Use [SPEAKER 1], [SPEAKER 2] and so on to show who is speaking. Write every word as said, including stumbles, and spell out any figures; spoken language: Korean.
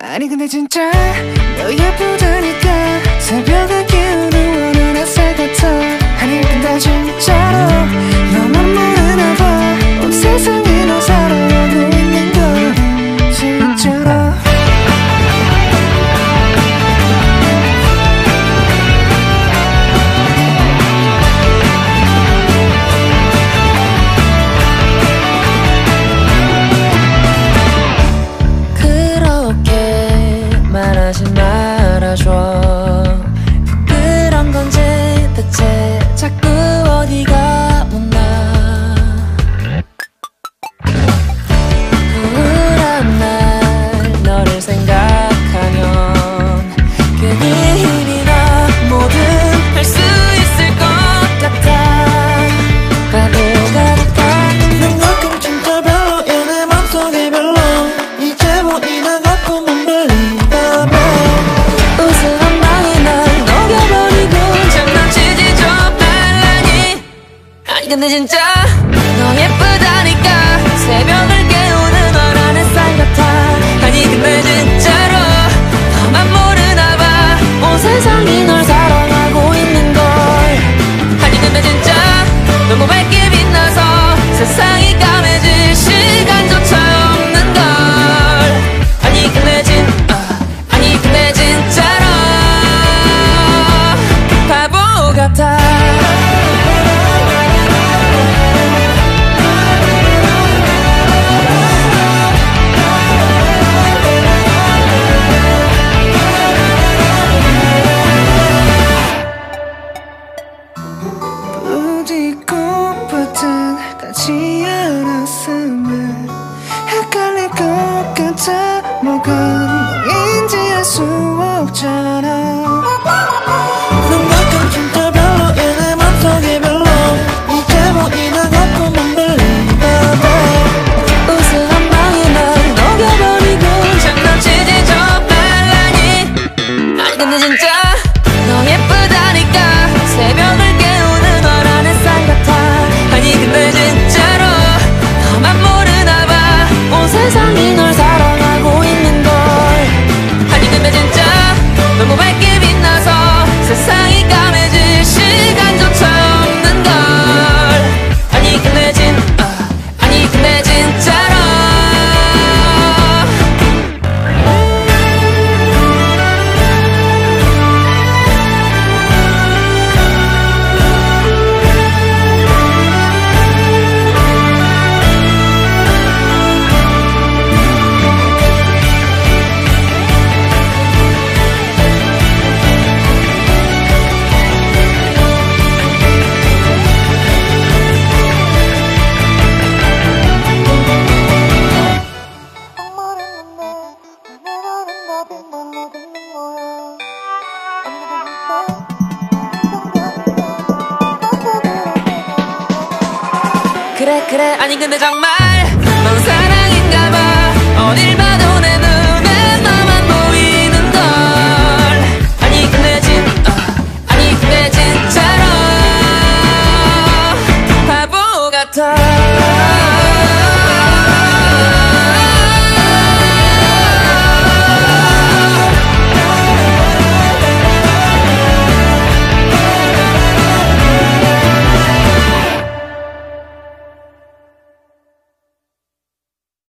[SPEAKER 1] 아니 근데 진짜 너 예쁘다니까 새벽을 깨우는 원한 햇살 같아. 아니 근데 진짜로 너만 모르나 봐. 온 세상이 너 사랑하고 있는 걸 진짜로.
[SPEAKER 2] 말하지 말아줘. 부끄러운 건지 대체 자꾸 어디가 못나. 우울한 날 너를 생각하면 괜히 힘이 나. 뭐든 할 수 있을 것 같아. 바보 같아.
[SPEAKER 3] 난 가끔 진짜 별로야. 내 맘속에 별로. 이제 못 이나가고 못 말리.
[SPEAKER 2] 우스한 방에 날 녹여버리고 장난치지 좀 말라니. 아니 근데 진짜 너 예쁘다니까 새벽을 깨우는 환한 햇살 같아. 아니 근데 진짜로 너만 모르나 봐. 온 세상이 널 사랑하고 있는 걸. 아니 근데 진짜 너무 밝게 빛나서 세상이 까매질 시간조차 없는 걸. 아니 근데 진 아니 근데 진짜로 바보 같아.
[SPEAKER 1] 부디 꽃밭은 가지 않았음을 헷갈릴 것 같아. 뭐가 너인지 알 수 없잖아.
[SPEAKER 3] 난 가끔 진짜 별로야. 내 맘속에 별로. 이제 못 이나가고 못 말린다.
[SPEAKER 2] 우스한 방에 날 녹여버리고 장난치지 좀 말라니. 아니 근데 진짜 너 예쁘다니까 새벽을 깨우는 환한 햇살 같아. 아니 근데 진짜로 너만 모르나 봐. 온 세상이 널 사랑하고 있는 걸. 아니 근데 진짜 너무 밝게 빛나서 세상이 까매질 시간조차 없는 걸. 아니 근데 진 어, 아니 근데 진짜로 그래 그래. 아니 근데 정말